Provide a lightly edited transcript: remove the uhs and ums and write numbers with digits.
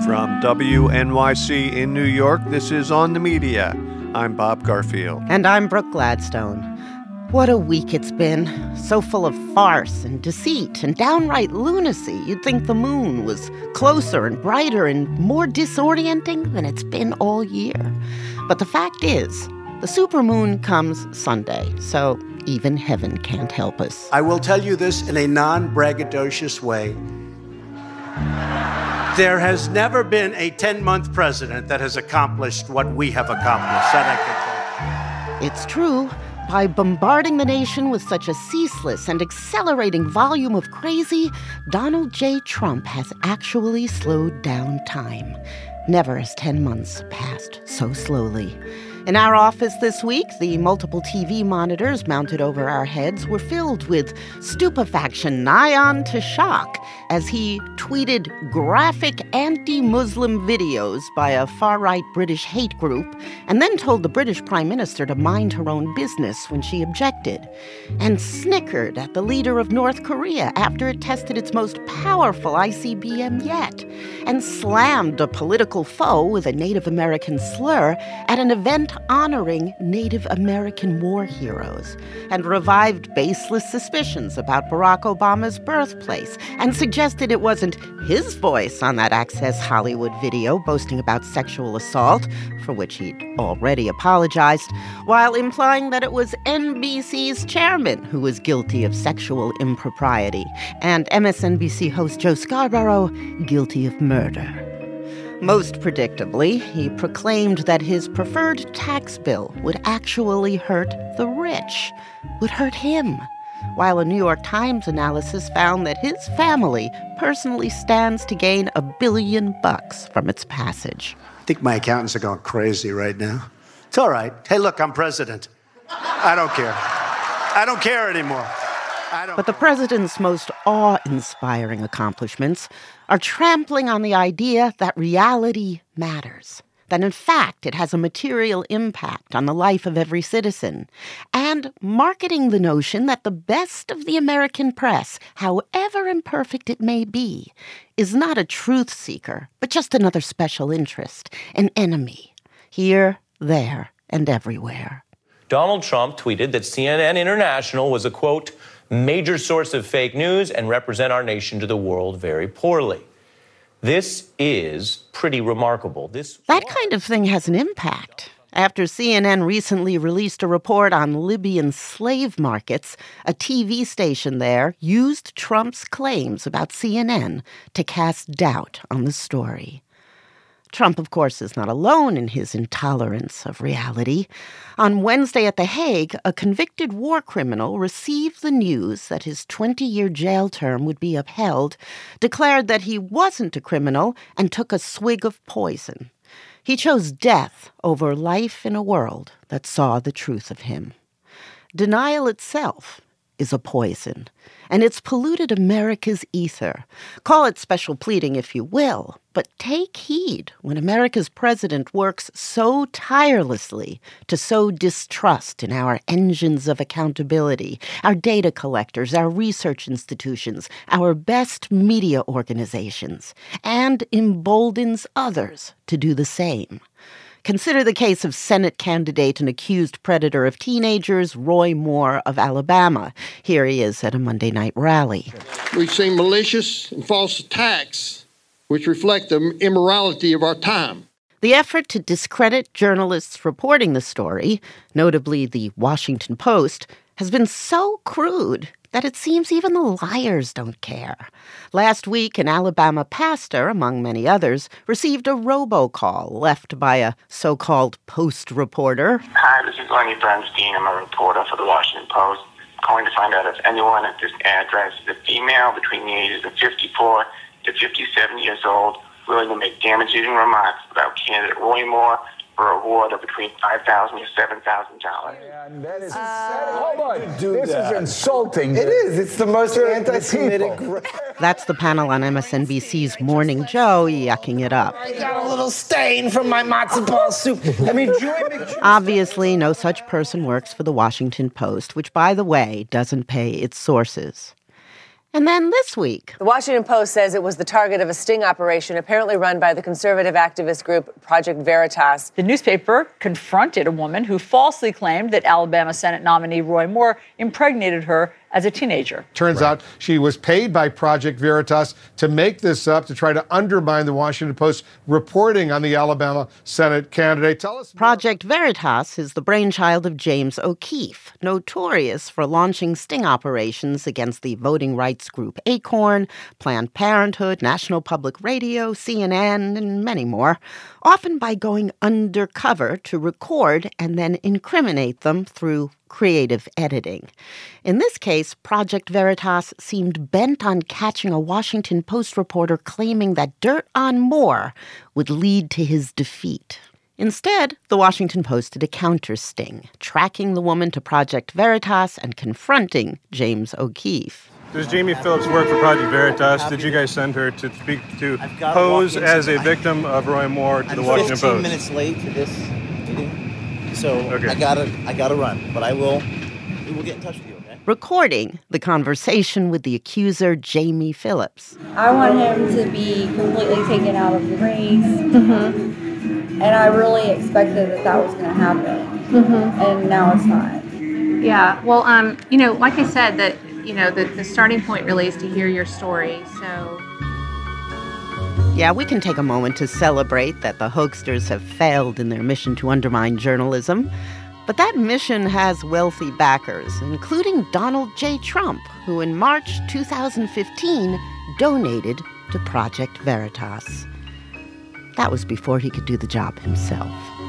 From WNYC in New York, this is On the Media. I'm Bob Garfield. And I'm Brooke Gladstone. What a week it's been. So full of farce and deceit and downright lunacy. You'd think the moon was closer and brighter and more disorienting than it's been all year. But the fact is, the supermoon comes Sunday, so even heaven can't help us. I will tell you this in a non-braggadocious way. There has never been a 10-month president that has accomplished what we have accomplished. That I can tell you. It's true. By bombarding the nation with such a ceaseless and accelerating volume of crazy, Donald J. Trump has actually slowed down time. Never has 10 months passed so slowly. In our office this week, the multiple TV monitors mounted over our heads were filled with stupefaction nigh on to shock as he tweeted graphic anti-Muslim videos by a far-right British hate group and then told the British Prime Minister to mind her own business when she objected, and snickered at the leader of North Korea after it tested its most powerful ICBM yet, and slammed a political foe with a Native American slur at an event honoring Native American war heroes, and revived baseless suspicions about Barack Obama's birthplace, and suggested it wasn't his voice on that Access Hollywood video boasting about sexual assault, for which he'd already apologized, while implying that it was NBC's chairman who was guilty of sexual impropriety, and MSNBC host Joe Scarborough guilty of murder. Most predictably, he proclaimed that his preferred tax bill would actually hurt the rich, would hurt him, while a New York Times analysis found that his family personally stands to gain $1 billion from its passage. I think my accountants are going crazy right now. It's all right. Hey, look, I'm president. I don't care. I don't care anymore. But the president's most awe-inspiring accomplishments are trampling on the idea that reality matters, that in fact it has a material impact on the life of every citizen, and marketing the notion that the best of the American press, however imperfect it may be, is not a truth seeker, but just another special interest, an enemy, here, there, and everywhere. Donald Trump tweeted that CNN International was a, quote, major source of fake news and represent our nation to the world very poorly. This is pretty remarkable. That kind of thing has an impact. After CNN recently released a report on Libyan slave markets, a TV station there used Trump's claims about CNN to cast doubt on the story. Trump, of course, is not alone in his intolerance of reality. On Wednesday at The Hague, a convicted war criminal received the news that his 20-year jail term would be upheld, declared that he wasn't a criminal, and took a swig of poison. He chose death over life in a world that saw the truth of him. Denial itself is a poison, and it's polluted America's ether. Call it special pleading if you will, but take heed when America's president works so tirelessly to sow distrust in our engines of accountability, our data collectors, our research institutions, our best media organizations, and emboldens others to do the same. Consider the case of Senate candidate and accused predator of teenagers, Roy Moore of Alabama. Here he is at a Monday night rally. We've seen malicious and false attacks which reflect the immorality of our time. The effort to discredit journalists reporting the story, notably the Washington Post, has been so crude that it seems even the liars don't care. Last week, an Alabama pastor, among many others, received a robocall left by a so-called Post reporter. Hi, this is Lenny Bernstein. I'm a reporter for the Washington Post. Calling to find out if anyone at this address is a female between the ages of 54 to 57 years old willing to make damaging remarks about candidate Roy Moore for a reward of between $5,000 and $7,000. That is hold on. This is insulting. It is. It's the most anti-Semitic. That's the panel on MSNBC's Morning Joe yucking it up. I got a little stain from my matzo ball soup. I mean, obviously, no such person works for the Washington Post, which, by the way, doesn't pay its sources. And then this week, The Washington Post says it was the target of a sting operation apparently run by the conservative activist group Project Veritas. The newspaper confronted a woman who falsely claimed that Alabama Senate nominee Roy Moore impregnated her as a teenager. Turns out she was paid by Project Veritas to make this up, to try to undermine the Washington Post reporting on the Alabama Senate candidate. Tell us more. Project Veritas is the brainchild of James O'Keefe, notorious for launching sting operations against the voting rights group Acorn, Planned Parenthood, National Public Radio, CNN, and many more, often by going undercover to record and then incriminate them through creative editing. In this case, Project Veritas seemed bent on catching a Washington Post reporter claiming that dirt on Moore would lead to his defeat. Instead, the Washington Post did a counter-sting, tracking the woman to Project Veritas and confronting James O'Keefe. Does Jamie Phillips work for Project Veritas? Did you guys send her to speak to pose as a victim of Roy Moore to the Washington Post? I'm 15 minutes late to this meeting, so okay. I gotta run, but we will get in touch with you, okay? Recording the conversation with the accuser, Jamie Phillips. I want him to be completely taken out of the race, and I really expected that was going to happen, and now it's not. Yeah, well, like I said, that the starting point really is to hear your story, so... Yeah, we can take a moment to celebrate that the hoaxsters have failed in their mission to undermine journalism. But that mission has wealthy backers, including Donald J. Trump, who in March 2015 donated to Project Veritas. That was before he could do the job himself.